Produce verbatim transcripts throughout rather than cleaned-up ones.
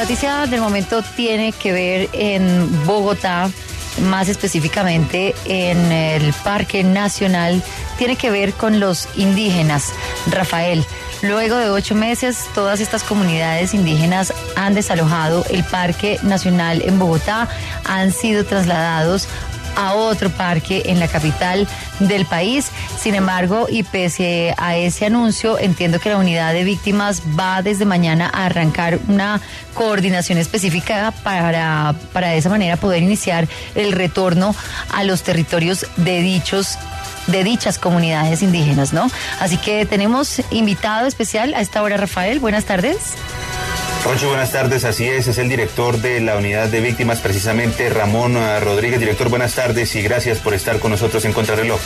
noticia del momento tiene que ver en Bogotá, más específicamente en el Parque Nacional, tiene que ver con los indígenas. Rafael, luego de ocho meses, todas estas comunidades indígenas han desalojado el Parque Nacional en Bogotá, han sido trasladados a otro parque en la capital del país. Sin embargo, y pese a ese anuncio, entiendo que la unidad de víctimas va desde mañana a arrancar una coordinación específica para, para de esa manera poder iniciar el retorno a los territorios de dichos de dichas comunidades indígenas, ¿no? Así que tenemos invitado especial a esta hora, Rafael. Buenas tardes. Poncho, buenas tardes, así es, es el director de la unidad de víctimas, precisamente Ramón Rodríguez. Director, buenas tardes y gracias por estar con nosotros en Contrarreloj.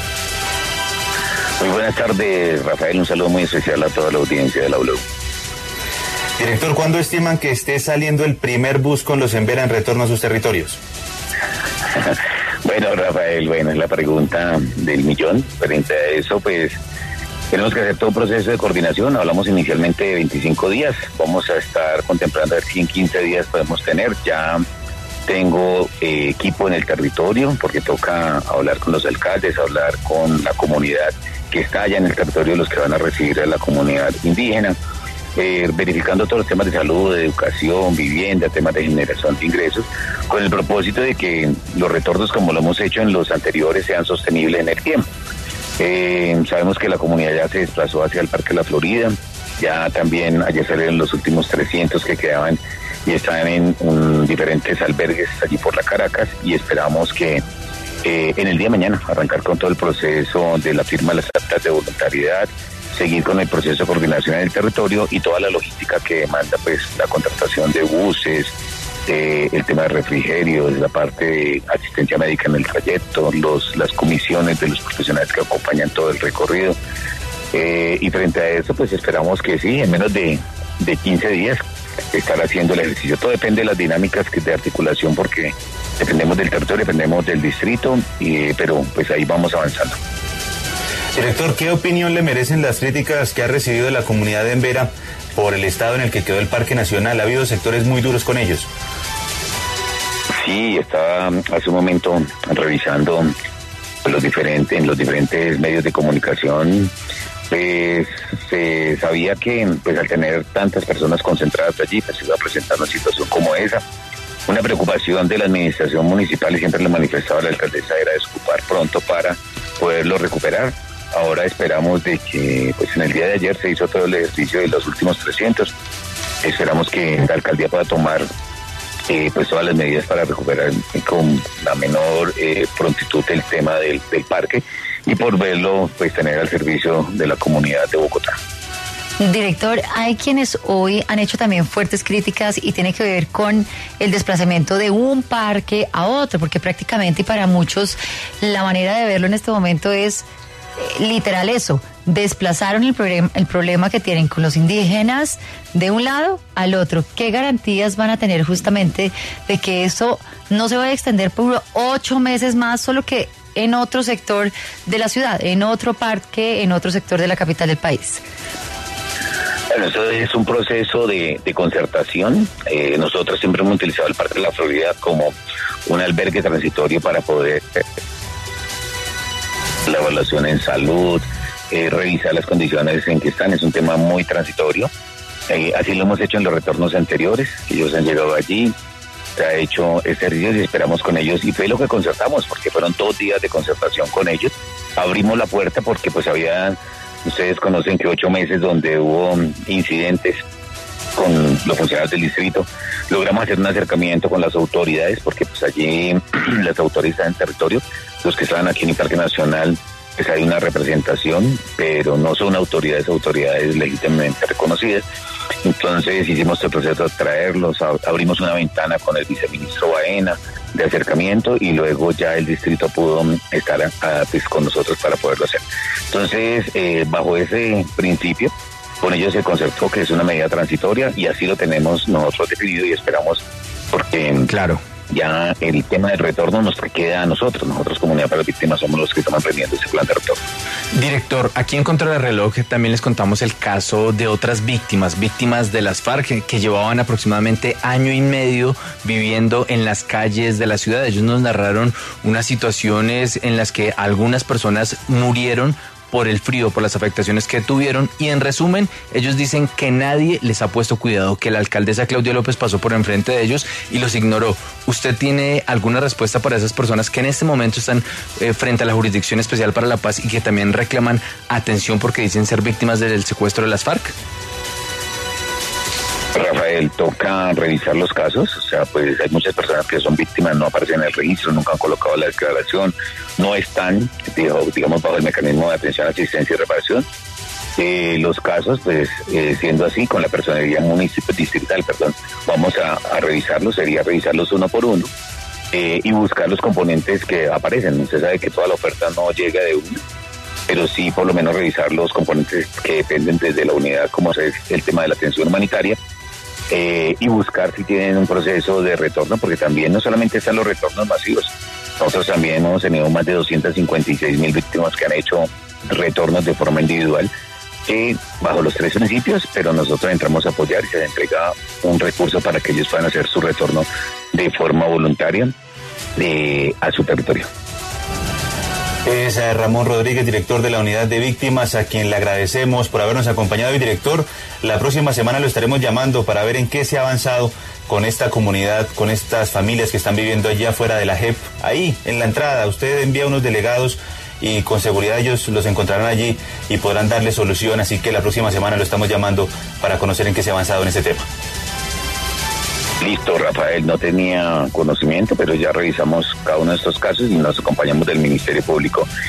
Muy buenas tardes, Rafael, un saludo muy especial a toda la audiencia de la W. Director, ¿cuándo estiman que esté saliendo el primer bus con los Embera en retorno a sus territorios? Bueno, Rafael, bueno, es la pregunta del millón. Frente a eso, pues, tenemos que hacer todo un proceso de coordinación. Hablamos inicialmente de veinticinco días. Vamos a estar contemplando a ver si en quince días podemos tener. Ya tengo eh, equipo en el territorio, porque toca hablar con los alcaldes, hablar con la comunidad que está allá en el territorio, los que van a recibir a la comunidad indígena, eh, verificando todos los temas de salud, de educación, vivienda, temas de generación de ingresos, con el propósito de que los retornos, como lo hemos hecho en los anteriores, sean sostenibles en el tiempo. Eh, sabemos que la comunidad ya se desplazó hacia el Parque La Florida, ya también ayer salieron los últimos trescientos que quedaban y están en un, diferentes albergues allí por la Caracas, y esperamos que eh, en el día de mañana arrancar con todo el proceso de la firma de las actas de voluntariedad, seguir con el proceso de coordinación en el territorio y toda la logística que demanda, pues, la contratación de buses, Eh, el tema de refrigerios, la parte de asistencia médica en el trayecto, los las comisiones de los profesionales que acompañan todo el recorrido. Eh, y frente a eso, pues esperamos que sí, en menos de, de quince días, estar haciendo el ejercicio. Todo depende de las dinámicas que de articulación, porque dependemos del territorio, dependemos del distrito, y, pero pues ahí vamos avanzando. Director, ¿qué opinión le merecen las críticas que ha recibido la comunidad de Embera por el estado en el que quedó el Parque Nacional? Ha habido sectores muy duros con ellos. Sí, estaba hace un momento revisando los diferentes, en los diferentes medios de comunicación, pues se sabía que, pues, al tener tantas personas concentradas allí, pues se iba a presentar una situación como esa. Una preocupación de la administración municipal, y siempre le manifestaba a la alcaldesa, era desocupar pronto para poderlo recuperar. Ahora esperamos de que, pues en el día de ayer se hizo todo el ejercicio de los últimos trescientos. Esperamos que la alcaldía pueda tomar eh, pues todas las medidas para recuperar con la menor eh, prontitud el tema del, del parque, y por verlo, pues tener al servicio de la comunidad de Bogotá. Director, hay quienes hoy han hecho también fuertes críticas y tiene que ver con el desplazamiento de un parque a otro, porque prácticamente, y para muchos, la manera de verlo en este momento es eh, literal eso: desplazaron el, problem- el problema que tienen con los indígenas de un lado al otro. ¿Qué garantías van a tener justamente de que eso no se va a extender por ocho meses más, solo que en otro sector de la ciudad, en otro parque, en otro sector de la capital del país? Bueno, eso es un proceso de, de concertación. Eh, nosotros siempre hemos utilizado el Parque de la Florida como un albergue transitorio para poder eh, la evaluación en salud, eh, revisar las condiciones en que están. Es un tema muy transitorio. Eh, así lo hemos hecho en los retornos anteriores. Ellos han llegado allí, se ha hecho ejercicios y esperamos con ellos, y fue lo que concertamos, porque fueron dos días de concertación con ellos. Abrimos la puerta porque pues había... Ustedes conocen que ocho meses donde hubo incidentes con los funcionarios del distrito, logramos hacer un acercamiento con las autoridades, porque pues allí las autoridades están en territorio, los que estaban aquí en el Parque Nacional, pues hay una representación, pero no son autoridades, autoridades legítimamente reconocidas. Entonces hicimos el proceso de traerlos, abrimos una ventana con el viceministro Baena de acercamiento, y luego ya el distrito pudo estar a, pues, con nosotros para poderlo hacer. Entonces, eh, bajo ese principio, con ellos se concertó que es una medida transitoria, y así lo tenemos nosotros definido, y esperamos, porque claro, Ya el tema del retorno nos queda a nosotros. Nosotros, Comunidad para las Víctimas, somos los que estamos emprendiendo ese plan de retorno. Director, aquí en Contra el Reloj también les contamos el caso de otras víctimas, víctimas de las FARC que, que llevaban aproximadamente año y medio viviendo en las calles de la ciudad. Ellos nos narraron unas situaciones en las que algunas personas murieron por el frío, por las afectaciones que tuvieron, y en resumen, ellos dicen que nadie les ha puesto cuidado, que la alcaldesa Claudia López pasó por enfrente de ellos y los ignoró. ¿Usted tiene alguna respuesta para esas personas que en este momento están eh, frente a la Jurisdicción Especial para la Paz y que también reclaman atención porque dicen ser víctimas del secuestro de las FARC? Rafael, toca revisar los casos, o sea, pues hay muchas personas que son víctimas, no aparecen en el registro, nunca han colocado la declaración, no están, digamos, bajo el mecanismo de atención, asistencia y reparación. Eh, los casos, pues, eh, siendo así, con la personería municipal, distrital, perdón, vamos a, a revisarlos, sería revisarlos uno por uno eh, y buscar los componentes que aparecen. Usted sabe que toda la oferta no llega de uno, pero sí por lo menos revisar los componentes que dependen desde la unidad, como es el tema de la atención humanitaria, eh, y buscar si tienen un proceso de retorno, porque también no solamente están los retornos masivos, nosotros también hemos tenido más de doscientas cincuenta y seis mil víctimas que han hecho retornos de forma individual, eh, bajo los tres principios, pero nosotros entramos a apoyar y se les entrega un recurso para que ellos puedan hacer su retorno de forma voluntaria eh, a su territorio. Es Ramón Rodríguez, director de la Unidad de Víctimas, a quien le agradecemos por habernos acompañado. Y director, la próxima semana lo estaremos llamando para ver en qué se ha avanzado con esta comunidad, con estas familias que están viviendo allá afuera de la J E P. Ahí, en la entrada, usted envía unos delegados y con seguridad ellos los encontrarán allí y podrán darle solución. Así que la próxima semana lo estamos llamando para conocer en qué se ha avanzado en este tema. Listo, Rafael, no tenía conocimiento, pero ya revisamos cada uno de estos casos y nos acompañamos del Ministerio Público